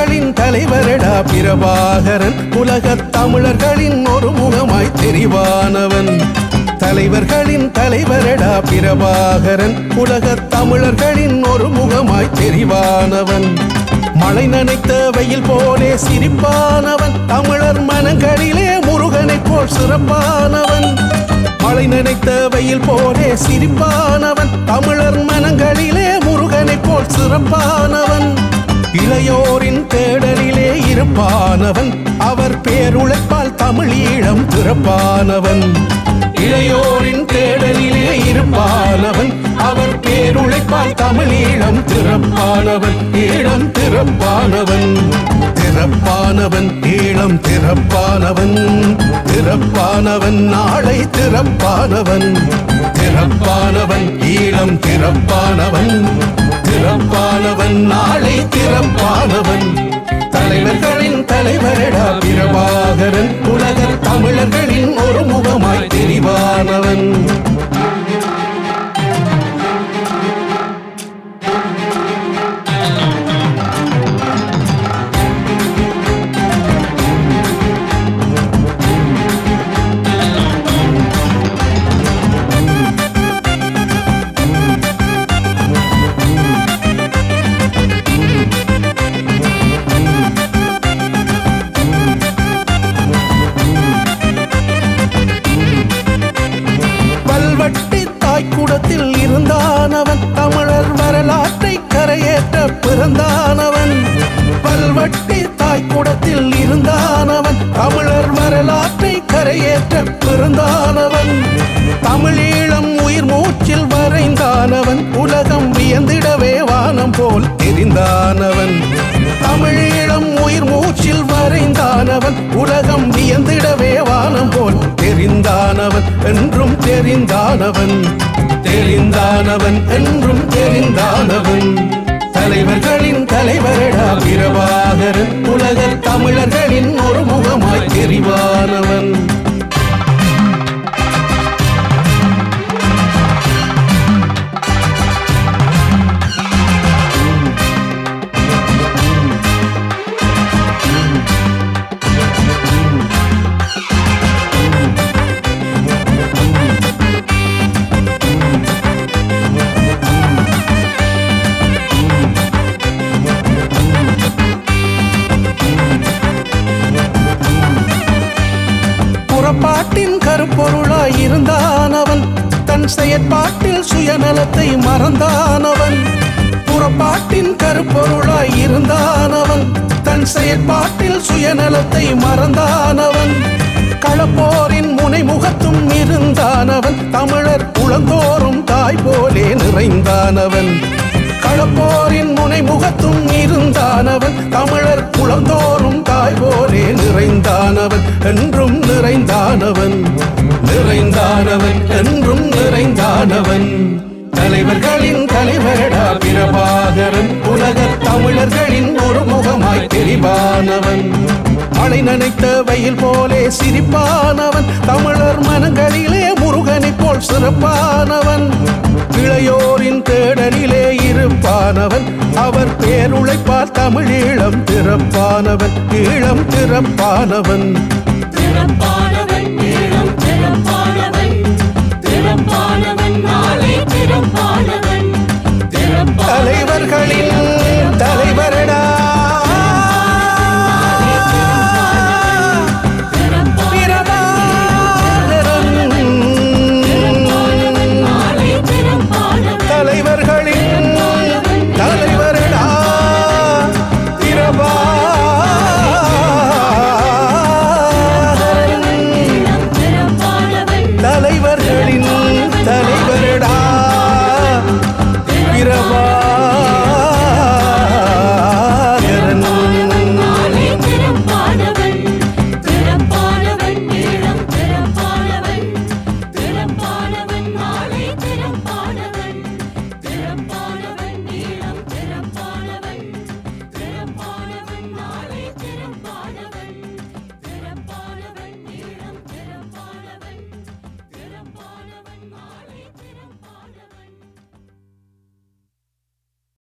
தலைவர்களின் தலைவரடா பிரபாகரன், உலகத் தமிழர்களின் ஒரு முகமாய் தெரிவானவன். தலைவர்களின் தலைவரடா பிரபாகரன், உலகத் தமிழர்களின் ஒரு முகமாய் தெரிவானவன். மழை நனைத்த வெயில் போலே சிரிப்பானவன், தமிழர் மனங்களிலே முருகனை போல் சிறப்பானவன். மழை நனைத்த வெயில் போலே சிரிப்பானவன், தமிழர் மனங்களிலே முருகனை போல் சிறப்பானவன். இளையோரின் தேடலிலே இருப்பானவன், அவர் பேருழைப்பால் தமிழீழம் திறப்பானவன். இளையோரின் தேடலிலே இருப்பானவன், அவர் பேருழைப்பால் தமிழீழம் திறப்பானவன். ஈழம் திறப்பானவன், திறப்பானவன், ஈழம் திறப்பானவன். திறப்பானவன், நாளை திறப்பானவன். திறப்பானவன், ஈழம் திறப்பானவன். திறப்பானவன், நாளை திறப்பானவன். தலைவர்களின் தலைவரடா பிரபாகரன், உலகத் தமிழர்களின் ஒரு முகமாய் தெரிவானவன். தாய்க்குடத்தில் இருந்தானவன், தமிழர் வரலாற்றை கரையேற்ற பிறந்தானவன். பல்வட்டி தாய்க்குடத்தில் இருந்தானவன், தமிழர் வரலாற்றை கரையேற்ற பிறந்தானவன். தமிழீழம் உயிர் மூச்சில் வரைந்தானவன், உலகம் வியந்திடவே வானம் போல் தெரிந்தானவன். தமிழீழம் உயிர் மூச்சில் வரைந்தானவன், உலகம் வியந்திடவே வானம் போல் தெரிந்தானவன். என்றும் தெரிந்தானவன், தெரிந்தானவன், என்றும் தெரிந்தானவன். தலைவர்களின் தலைவரடா பிரபாகரன், உலகத் தமிழர்களின் ஒரு முகமாய் தெரிவானவன். புறப்பாட்டின் கருப்பொருளாய் இருந்தானவன், தன் செயற்பாட்டில் சுயநலத்தை மறந்தானவன். புறப்பாட்டின் கருப்பொருளாய் இருந்தானவன், தன் செயற்பாட்டில் சுயநலத்தை மறந்தானவன். களப்போரின் முனைமுகத்தும் இருந்தானவன், தமிழர் குளந்தோறும் தாய் போலே நிறைந்தானவன். களப்போரின் முனைமுகத்தும் இருந்தானவன், தமிழர் குளந்தோறும் தாய் போலே நிறைந்தானவன். என்றும் நிறைந்தானவன், நிறைந்தானவன், என்றும் நிறைந்தானவன். தலைவர்களின் தலைவரடா பிரபாகரன், உலகத் தமிழர்களின் ஒரு முகமாய் தெரிவானவன். மழை நனைத்த வெயில் போலே சிரிப்பானவன், தமிழர் மனங்களிலே முருகனை போல் சிறப்பானவன். இளையோரின் தேடலிலே இருப்பானவன், அவர் பேருழைப்பால் தமிழீழம் திறப்பானவன். ஈழம் திறப்பானவன், திறப்பானவன், ஈழம் திறப்பானவன். திறப்பானவன், நாளை திறப்பானவன். தலைவர்களின் தலைவரடா